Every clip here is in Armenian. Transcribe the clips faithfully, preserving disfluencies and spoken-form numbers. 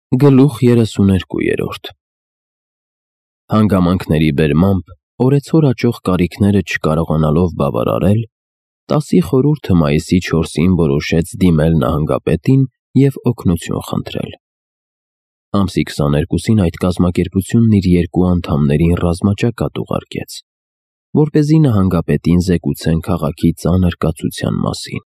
Գլուխ երեսուներկուերորդ Հանգամանքների բերմամբ օրեցօր աճող կարիքները չկարողանալով բավարարել, տասի խորհուրդը մայիսի չորսին որոշեց դիմել նահանգապետին և օգնություն խնդրել։ Ամսի քսաներկուսին այդ կազմակերպությունն իր երկու անդամներին ռազմաճակատ ուղարկեց, որպեսզի նահանգապետին զեկուցեն քաղաքի ծանր կացության մասին։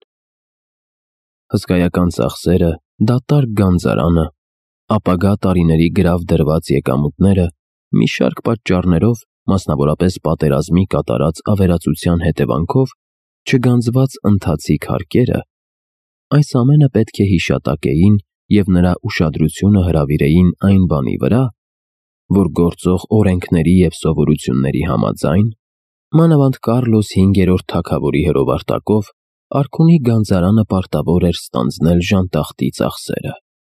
Հսկայական ծախսերը, դատարկ գանձարանը, ապագա տարիների գրավ դրված եկամուտները մի շարք պատճառներով, մասնավորապես պատերազմի կատարած ավերածության հետևանքով, չգանձված ընթացիկ հարկերը, այս ամենը պետք է հիշատակեին և նրա ուշադրությունը հրավիրեին այն բանի վրա, որ գործող օրենքների և սովորությունների համաձայն, մանավանդ Կառլոս հինգերորդ թագավորի հրովարտակով, արքունի գանձարանը պարտավոր էր ստանձնել ժանտախտի ծախսերը։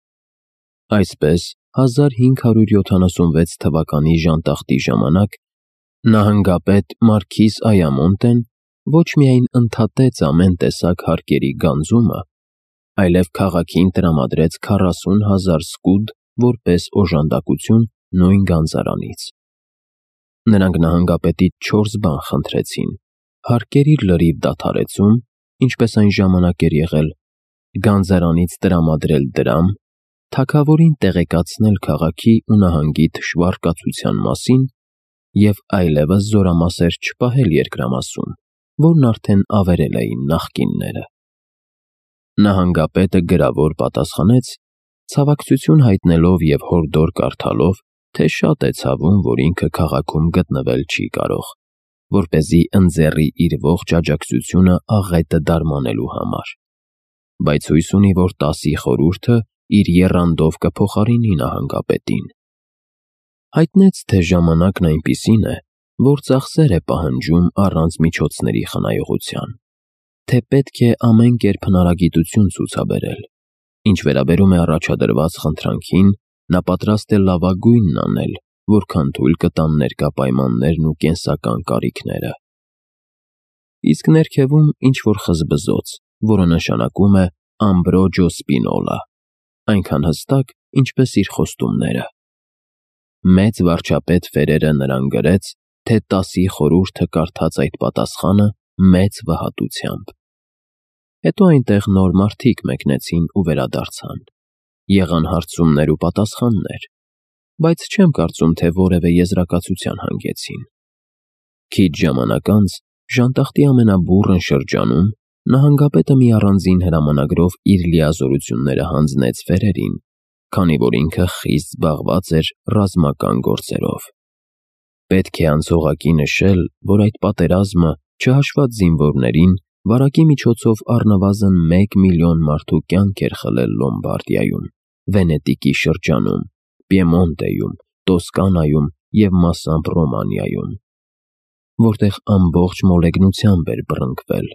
Այսպես, հազար հինգ հարյուր յոթանասունվեց թվականի ժանտախտի ժամանակ նահանգապետ Մարքիզ Այամոնտեն ոչ միայն ընդհատեց ամեն տեսակ հարկերի գանձումը, այլև քաղաքին տրամադրեց քառասուն հազար սկուդ որպես օժանդակություն նույն գանձարանից։ Նրանք նահանգապետից չորս բան խնդրեցին. հարկերի լրիվ դադարեցում, ինչպես այն ժամանակ էր եղել, գանձարանից տրամադրել դրամ, թագավորին տեղեկացնել քաղաքի ու նահանգի թշվառ կացության մասին և այլևս զորամասեր չպահել երկրամասում, որն արդեն ավերել էին նախկինները։ Նահանգապետը գրավոր պատասխանեց, ցավակցություն հայտնելով և հորդոր կարդալով, թե շատ է ցավում, որ ինքը քաղաքում գտնվել չի կարող, որպեսզի ընձեռի իր ողջ աջակցությունը աղետը դարմանելու համար, բայց հույս ունի, որ տասի խորհուրդը իր եռանդով կփոխարինի նահանգապետին։ Հայտնեց, թե ժամանակն այնպիսին է, որ ծախսեր է պահանջում առանց միջոցների խնայողության, թե պետք է ամեն կերպ հնարագիտություն ցուցաբերել։ Ինչ վերաբերում է առաջադրված խնդրանքին, նա պատրաստ է լավագույնն անել, որքան թույլ կտան ներկա պայմաններն ու կենսական կարիքները։ Իսկ ներքևում ինչ-որ խզբզոց, որը նշանակում է Ամբրոջո Սպինոլա, այնքան հստակ, ինչպես իր խոստումները։ Մեծ վարչապետ Ֆերերը նրան գրեց, թե տասի խորհուրդը կարդաց այդ պատասխանը մեծ վհատությամբ։ Հետո այնտեղ նոր մարդիկ մեկնեցին ու վերադարձան։ Եղան հարցումներ ու պատասխաններ, բայց չեմ կարծում, թե որևէ եզրակացության հանգեցին։ Քիչ ժամանակ անց, ժանտախտի ամենաբուռն շրջանում, նահանգապետը մի առանձին հրամանագրով իր լիազորությունները հանձնեց Ֆերերին, քանի որ ինքը խիստ զբաղված էր ռազմական գործերով։ Պետք է անցողակի նշել, որ այդ պատերազմը, չհաշված զինվորներին, վարակի միջոցով առնվազն մեկ միլիոն մարդու կյանք էր խլել Լոմբարդիայում, Վենետիկի շրջանում, Պիեմոնտեում, Տոսկանայում և մասամբ Ռոմանիայում, որտեղ ամբողջ մոլեգնությամբ էր բռնկվել։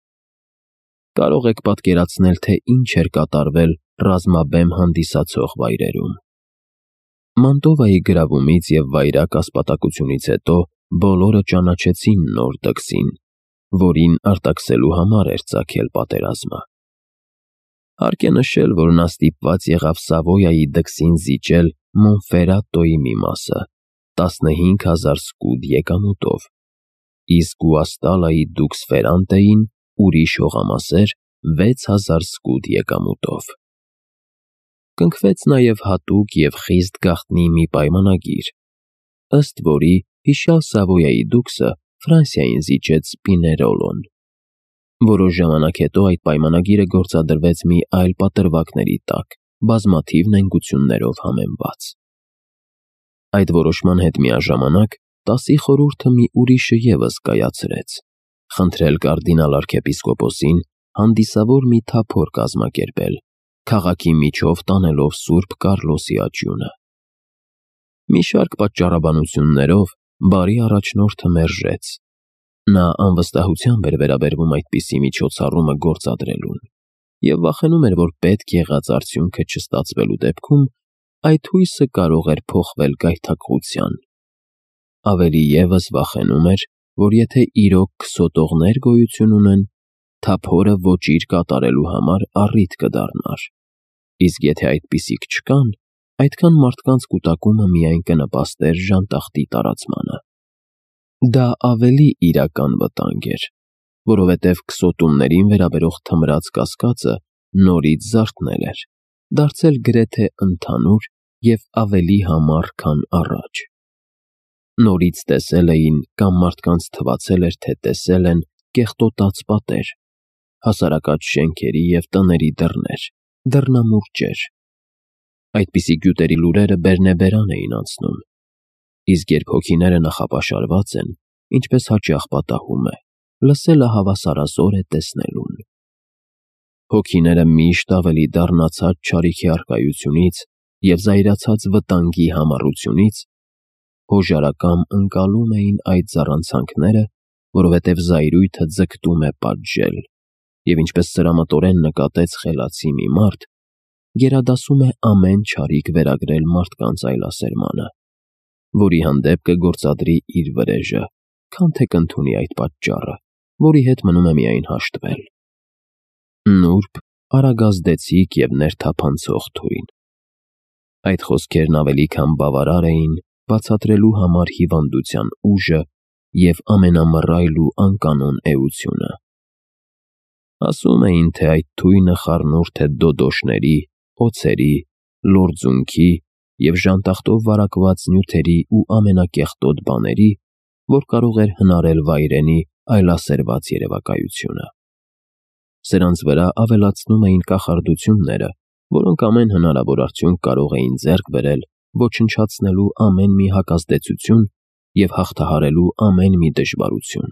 Կարող եք պատկերացնել, թե ինչ էր կատարվել ռազմաբեմ հանդիսացող վայրերում։ Մանտովայի գրավումից և վայրագ ասպատակությունից հետո բոլորը ճանաչեցին նոր դքսին, որին արտաքսելու համար էր ծագել պատերազմը։ Հարկ է նշել, որ նա ստիպված եղավ Սավոյայի դքսին զիջել Մոնֆերրատոյի մի մասը տասնհինգ հազար սկուդ եկամուտով, իսկ Գուաստալայի դուքս Ֆերանտեին ուրիշ հողամասեր վեց հազար սկուդ եկամուտով։ Կնքվեց նաև հատուկ և խիստ գաղտնի մի պայմանագիր, ըստ որի հիշյալ Սավոյայի դուքսը Ֆրանսիային զիջեց Պիներոլոն։ Որոշ ժամանակ հետո այդ պայմանագիրը գործադրվեց մի այլ պատրվակների տակ, բազմաթիվ նենգություններով համեմված։ Այդ որոշման հետ միաժամանակ տասի խորհուրդը մի ուրիշը ևս կայացրեց՝ խնդրել կարդինալ արքեպիսկոպոսին հանդիսավոր մի թափոր կազմակերպել, քաղաքի միջով տանելով Սուրբ Կառլոսի աճյունը։ Մի շարք պատճառաբանություններով բարի առաջնորդը մերժեց։ Նա անվստահությամբ էր վերաբերվում այդպիսի միջոցառումը գործադրելուն և վախենում էր, որ պետք եղած արդյունքը չստացվելու դեպքում այդ հույսը կարող էր փոխվել գայթակղության։ Ավելի ևս վախենում էր, որ եթե իրոք քսոտողներ գոյություն ունեն, թափորը ոճիր կատարելու համար առիթ կդառնար, իսկ եթե այդպիսիք չկան, այդքան մարդկանց կուտակումը միայն կնպաստեր ժանտախտի տարածմանը։ Դա ավելի իրական վտանգ էր, որովհետև քսոտումներին վերաբերող թմրած կասկածը նորից զարթնել էր, դարձել գրեթե ընդհանուր և ավելի համառ, քան առաջ։ Նորից տեսել էին կամ մարդկանց թվացել էր, թե տեսել են կեղտոտած պատեր, հասարակած շենքերի և տների դռներ, դռնամուրճեր։ Այդպիսի գյուտերի լուրերը բերնեբերան էին անցնում, իսկ երբ հոգիները նախապաշարված են, ինչպես հաճախ պատահում է, լսելը հավասարազոր է տեսնելուն։ Հոգիները միշտ ավելի դառնացած չարիքի առկայությունից և զայրացած վտանգի համառությունից հոժարակամ ընկալում էին այդ զառանցանքները, որովհետև զայրույթը ձգտում է պատժել, և ինչպես սրամտորեն նկատեց խելացի մի մարդ, գերադասում է ամեն չարիք վերագրել մարդկանց այլասերմանը, որի հանդեպ կգործադրի իր վրեժը, քան թե կընդունի այդ պատճառը, որի հետ մնում է միայն հաշտվել։ Նուրբ, արագազդեցիկ և ներթափանցող թույն։ Այդ խոսքերն ավելի քան բավարար էին բացատրելու համար հիվանդության ուժը և ամենամռայլ ու անկանոն էությունը։ Ասում էին, թե այդ թույնը խառնուրդ է դոդոշների, օձերի, լորձունքի և ժանտախտով վարակված նյութերի ու ամենակեղտոտ բաների, որ կարող էր հնարել վայրենի այլասերված երևակայությունը։ Սրանց վրա ավելացնում էին կախարդությունները, որոնք ամեն հնարավոր արդյունք կարող էին ձեռք բերել ոչնչացնելու ամեն մի հակազդեցություն և հաղթահարելու ամեն մի դժվարություն։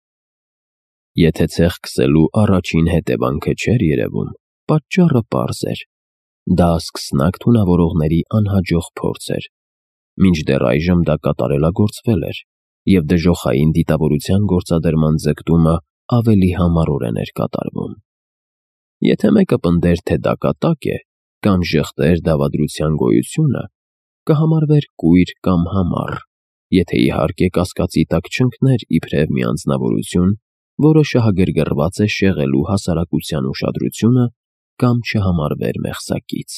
Եթե ցեխ քսելու առաջին հետևանքը չէր երևում, պատճառը պարզ էր. դա սկսնակ թունավորողների անհաջող փորձ էր, մինչդեռ այժմ դա կատարելագործվել էր, և դժոխային դիտավորության գործադրման ձգտումը ավելի համառորեն էր կատարվում։ Եթե մեկը պնդեր, թե դա կատակ է, կամ ժխտեր դավադրության գոյությունը, կհամարվեր կույր կամ համառ, եթե իհարկե կասկածի տակ չընկներ իբրև մի անձնավորություն, որը շահագրգռված է շեղելու հասարակության ուշադրությունը կամ չհամարվեր մեղսակից։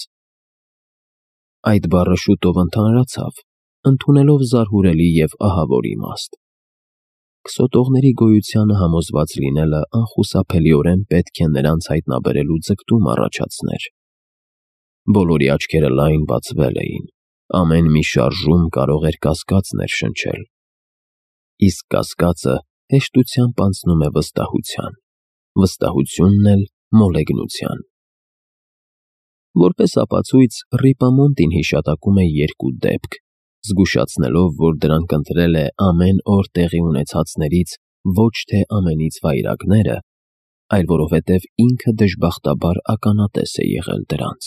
Այդ բառը շուտով ընդհանրացավ, ընդունելով զարհուրելի և ահավոր իմաստ։ Քսոտողների գոյությանը համոզված լինելը անխուսափելիորեն պետք է նրանց հայտնաբերելու ձգտում առաջացներ։ Բոլորի աչքերը լայն բացվել էին, ամեն մի շարժում կարող էր կասկած ներշնչել, իսկ կասկածը հեշտությամբ անցնում է վստահության, վստահությունն էլ մոլեգնության։ Որպես ապացույց Ռիպամոնտին հիշատակում է երկու դեպք, զգուշացնելով, որ դրանք ընտրել է ամեն օր տեղի ունեցածներից ոչ թե ամենից վայրագները, այլ որովհետև ինքը դժբախտաբար ականատես է եղել դրանց։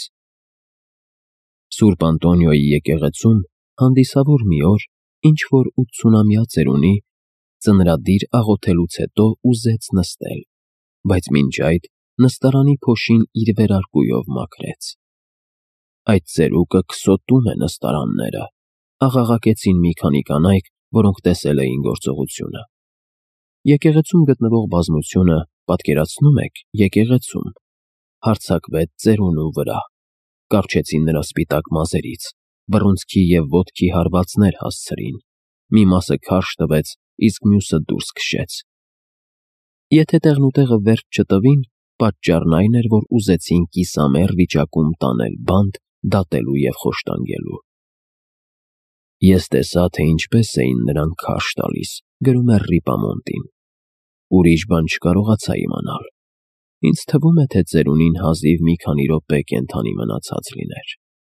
Սուրբ Անտոնիոյի եկեղեցում հանդիսավոր մի օր ինչ-որ ութսունամյա ծերունի ծնրադիր աղոթելուց հետո ուզեց նստել, բայց մինչ այդ նստարանի փոշին իր վերարկուով մաքրեց։ Այդ ծերուկը քսոտում է նստարանները, աղաղակեցին մի քանի կանայք, որոնք տեսել էին գործողությունը։ Եկեղեցում գտնվող բազմությունը, պատկերացնում եք, եկեղեցում, հարձակվեց ծերունու վրա, կառչեցին նրա սպիտակ մազերից, բռունցքի և ոտքի հարվածներ հասցրին, մի մասը քարշ տվեց, իսկ մյուսը դուրս քշեց։ Եթե տեղնուտեղը վերջ չտվին, պատճառն այն էր, որ ուզեցին կիսամեռ վիճակում տանել բանտ, դատելու և խոշտանգելու։ Ես տեսա, թե ինչպես էին նրանք քարշ տալիս, գրում է Ռիպամոնտին։ Ուրիշ բան չկարողացա իմանալ։ Ինձ թվում է, թե ծերունին հազիվ մի քանի րոպե կենդանի մնացած լիներ։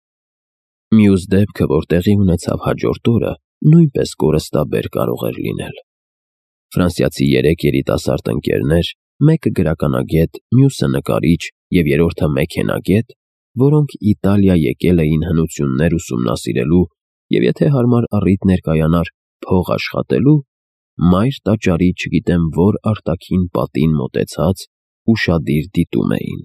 Մյուս դեպքը, որ տեղի ունեցավ հաջորդ օրը, նույնպես կորստաբեր կարող էր լինել։ Ֆրանսիացի երեք երիտասարդ ընկերներ, մեկը գրականագետ, մյուսը նկարիչ և երրորդը մեքենագետ, որոնք Իտալիա եկել էին հնություններ ուսումնասիրելու և եթե հարմար առիթ ներկայանար, փող աշխատելու, մայր տաճարի չգիտեմ որ արտաքին պատին մոտեցած, ուշադիր դիտում էին։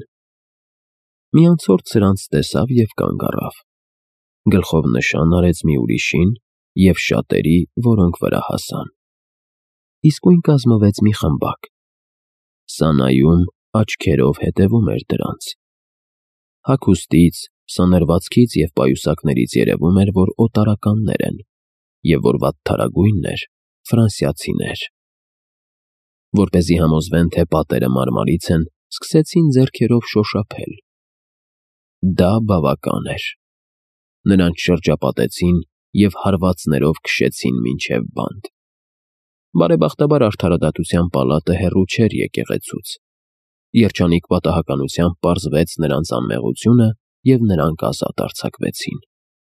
Մի անցորդ սրանց տեսավ և կանգ առավ։ Գլխով նշան արեց մի ուրիշին և շատերի, որոնք վրա հասան։ Իսկույն կազմվեց մի խմբակ։ Սա նայում, աչքերով հետևում էր դրանց։ Հագուստից, Սաներվածքից և պայուսակներից երևում էր, որ օտարականներ են, և որ վատթարագույնն էր, ֆրանսիացիներ։ Որպեսզի համոզվեն, թե պատերը մարմարից են, սկսեցին ձեռքերով շոշափել։ Դա բավական էր։ Նրանց շրջապատեցին և հարվածներով քշեցին մինչև բանտ։ Բարեբախտաբար արդարադատության պալատը հեռու չէր եկեղեցուց։ Երջանիկ պատահականությամբ պարզվեց նրանց անմեղությունը, և նրանք ազատ արձակվեցին։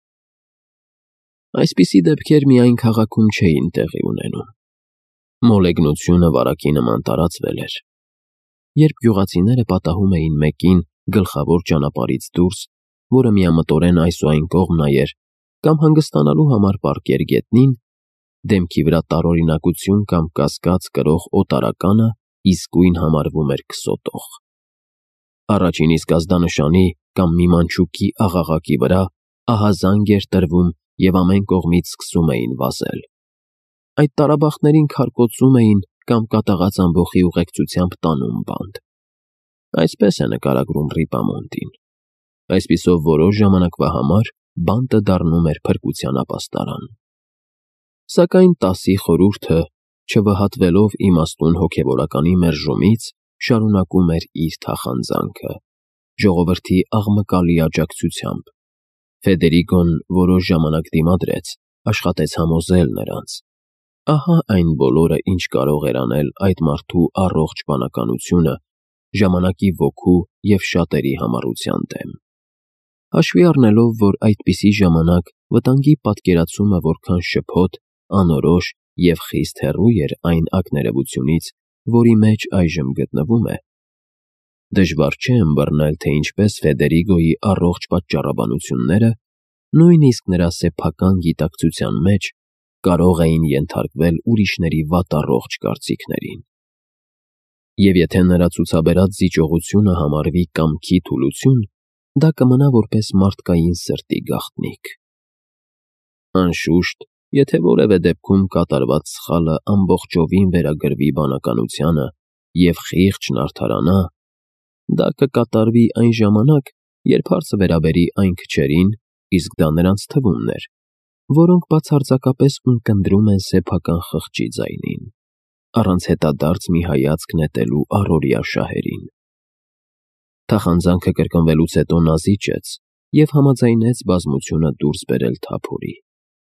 Այսպիսի դեպքեր միայն քաղաքում չէին տեղի ունենում։ Մոլեգնությունը վարակի նման տարածվել էր։ Երբ գյուղացիները պատահում էին մեկին գլխավոր ճանապարհից դուրս, որը միամտորեն այս ու այն կողմ նայեր կամ հանգստանալու համար պառկեր գետնին, դեմքի վրա տարօրինակություն կամ կասկած կրող օտարականը իսկույն համարվում էր քսոտող։ Առաջին իսկ ազդանշանի կամ մի մանչուկի աղաղակի վրա ահազանգ էր տրվում և ամեն կողմից սկսում էին վազել։ Այդ տառաբախտներին քարկոծում էին կամ կատաղած ամբոխի ուղեկցությամբ տանում բանտ։ Այսպես է նկարագրում Ռիպամոնտին։ Այսպիսով որոշ ժամանակվա համար բանտը դառնում էր փրկության ապաստարան։ Սակայն տասի խորհուրդը, չվհատվելով իմաստուն հոգևորականի մերժումից, շարունակում էր իր թախանձանքը՝ ժողովրդի աղմկալի աջակցությամբ։ Ֆեդերիկոն որոշ ժամանակ դիմադրեց, աշխատեց համոզել նրանց։ Ահա այն բոլորը, ինչ կարող էր անել այդ մարդու առողջ բանականությունը ժամանակի ոգու և շատերի համառության դեմ։ Հաշվի առնելով, որ այդպիսի ժամանակ վտանգի պատկերացումը որքան շփոթ, անորոշ և խիստ հեռու էր այն ակներևությունից, որի մեջ այժմ գտնվում է, դժվար չէ ըմբռնել, թե ինչպես Ֆեդերիկոյի առողջ պատճառաբանությունները, նույնիսկ նրա սեփական գիտակցության մեջ, կարող էին ենթարկվել ուրիշների վատառողջ կարծիքներին։ Եվ եթե նրա ցուցաբերած զիջողությունը համարվի կամքի թուլություն, դա կմնա որպես մարդկային սրտի գաղտնիք։ Անշուշտ, եթե որևէ դեպքում կատարված սխալը ամբողջովին վերագրվի բանականությանը և խիղճն արդարանա, դա կկատարվի այն ժամանակ, երբ հարցը վերաբերի այն քչերին, իսկ դա նրանց թվումն էր, որոնք բացարձակապես ունկնդրում են սեփական խղճի ձայնին, առանց հետադարձ մի հայացք նետելու առօրյա շահերին։ Թախանձանքը կրկնվելուց հետո նա զիջեց և համաձայնեց բազմությունը դուրս բերել թափորի։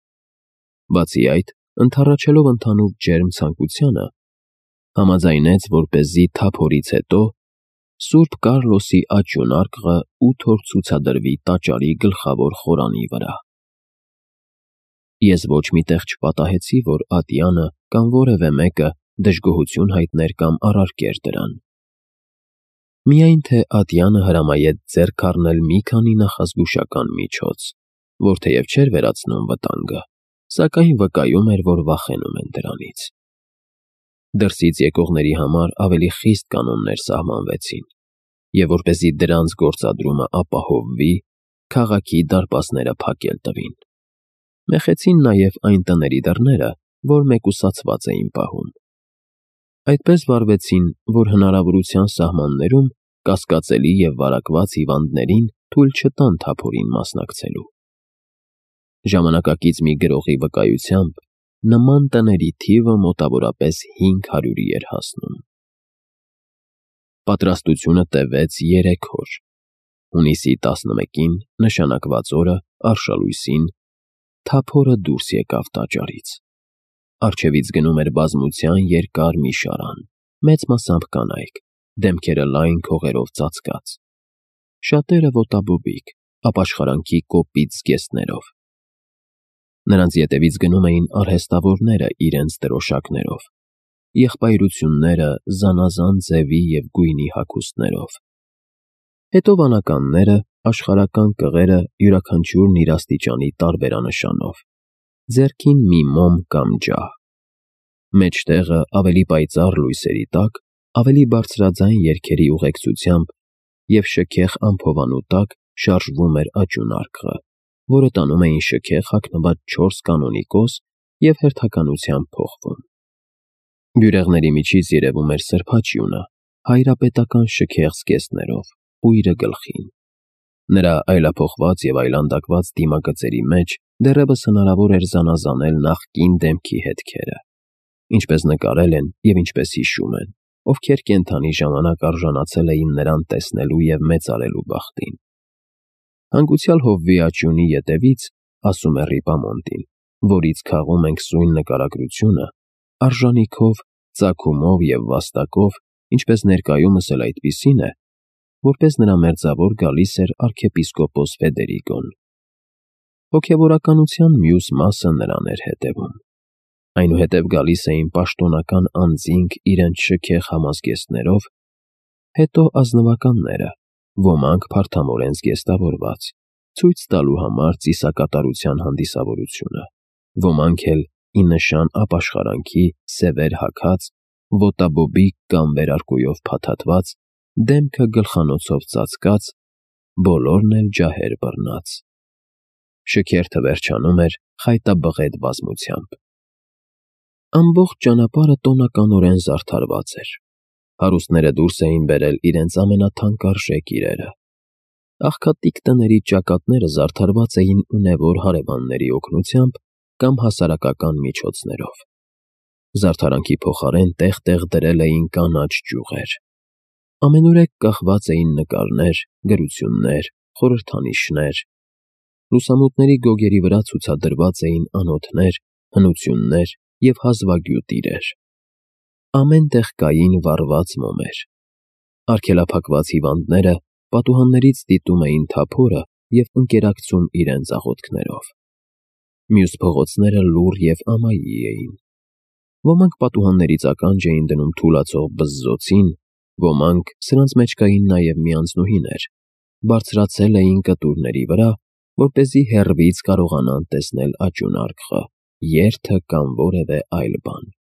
Բացի այդ, ընդառաջելով ընդհանուր ջերմ ցանկությանը, համաձայնեց, որպեսզի թափորից հետո Սուրբ Կառլոսի աճյունարկղը ութ օր ցուցադրվի տաճարի գլխավոր խորանի վրա։ Ես ոչ մի տեղ չպատահեցի, որ ատյանը կամ որևէ մեկը դժգոհություն հայտներ կամ առարկեր դրան։ Միայն թե ատյանը հրամայեց ձեռք առնել մի քանի նախազգուշական միջոց, որ թեև չէր վերացնում վտանգը, սակայն վկայում էր, որ վախենում են դրանից։ Դրսից եկողների համար ավելի խիստ կանոններ սահմանվեցին, և որպեսզի դրանց գործադրումը ապահովվի, քաղաքի դարպասները փակել տվին։ Մեխեցին նաև այն տների դռները, որ մեկուսացված էին պահում։ Այդպես վարվեցին, որ հնարավորության սահմաններում կասկածելի և վարակված հիվանդներին թույլ չտան թափորին մասնակցելու։ Ժամանակակից մի գրողի վկայությամբ, նման տների թիվը մոտավորապես հինգ հարյուրի էր հասնում։ Պատրաստությունը տևեց երեք օր։ Հունիսի տասնմեկին, նշանակված օրը, արշալույսին, թափորը դուրս եկավ տաճարից։ Առջևից գնում էր բազմության երկար մի շարան, մեծ մասամբ կանայք, դեմքերը լայն քողերով ծածկած։ Շատերը ոտաբոբիկ, ապաշխարանքի կոպիտ զգեստներով։ Նրանց ետևից գնում էին արհեստավորները իրենց դրոշակներով, եղբայրությունները զանազան ձևի և գույնի հագուստներով։ Հետո վանականները, աշխարհական կղերը յուրաքանչյուրն իր աստիճանի տարբերանշանով, ձեռքին մի մոմ կամ ջահ։ Մեջտեղը ավելի պայծառ լույսերի տակ, ավելի բարձրաձայն երգերի ուղեկցությամբ և շքեղ անփովանու տակ շարժվում էր աճյունարկղը, որը տանում էին շքեղ հագնված չորս կանոնիկոս և հերթականությամբ փոխվում։ Բյուրեղների միջից երևում էր սրբաչյունը՝ հայրապետական շքեղ զգեստներով, կույրը գլխին։ Նրա այլափոխված և այլանդակված դիմագծերի մեջ դեռևս հնարավոր էր զանազանել նախկին դեմքի հետքերը, ինչպես նկարել են և ինչպես հիշում են, ովքեր կենդանի ժամանակ արժանացել էին նրան տեսնելու և մեծարելու բախտին։ Հանգուցյալ հովվի աճյունի ետևից, ասում է Ռիպամոնտին, որից քաղում ենք սույն նկարագրությունը, արժանիքով, ծագումով և վաստակով, ինչպես ներկայումս էլ այդպիսին է, որպես նրա մերձավոր գալիս էր արքեպիսկոպոս Ֆեդերիկոն։ Հոգևորականության մյուս մասը նրան էր հետևում։ Այնուհետև գալիս էին պաշտոնական անձինք իրենց շքեղ համազգեստներով, հետո ազնվականները, ոմանք փարթամորեն զգեստավորված, ցույց տալու համար ծիսակատարության հանդիսավորությունը, ոմանք էլ ի նշան ապաշխարանքի սևեր հագած, ոտաբոբիկ կամ վերարկուով փաթաթված, դեմքը գլխանոցով ծածկած, բոլորն էլ ջահեր բռնած։ Շքերթը վերջանում էր խայտաբղետ բազմությամբ։ Ամբողջ ճանապարհը տոնականորեն զարդարված էր։ Հարուստները դուրս էին բերել իրենց ամենաթանկարժեք իրերը։ Աղքատիկ տների ճակատները զարդարված էին ունևոր հարևանների օգնությամբ կամ հասարակական միջոցներով։ Զարդարանքի փոխարեն տեղ֊տեղ դրել էին կանաչ ճյուղեր։ Ամենուրեք կախված էին նկարներ, գրություններ, խորհրդանիշներ։ Լուսամուտների գոգերի վրա ցուցադրված էին անոթներ, հնություններ և հազվագյուտ իրեր։ Ամեն տեղ կային վառված մոմեր։ Արգելափակված հիվանդները պատուհաններից դիտում էին թափորը և ընկերակցում իրենց աղոթքներով։ Մյուս փողոցները լուռ և ամայի էին։ Ոմանք պատուհաններից ականջ էին դնում թուլացող բզզոցին, ոմանք, սրանց մեջ կային նաև մի անձնուհիներ, բարձրացել էին կտուրների վրա, որպեսզի հեռվից կարողանան տեսնել աճուն արկղը, երթը կամ որևէ այլ բան։